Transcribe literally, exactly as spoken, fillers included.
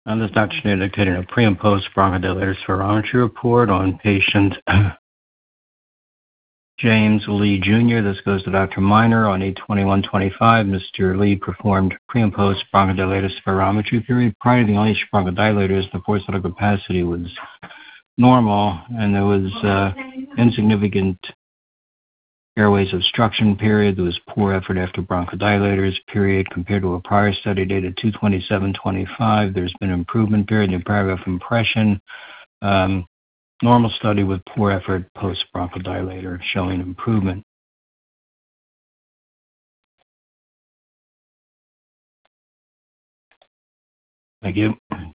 And this doctor indicated a pre and post bronchodilator spirometry report on patient James Lee Junior This goes to Doctor Miner on eight twenty-one twenty-five. Mister Lee performed pre and post bronchodilator spirometry period. Prior to the unleashed bronchodilators, the forced vital capacity was normal, and there was uh, insignificant airways obstruction period. There was poor effort after bronchodilators period. Compared to a prior study dated two twenty-seven twenty-five, there's been improvement period in paragraph impression. Um, normal study with poor effort post bronchodilator showing improvement. Thank you.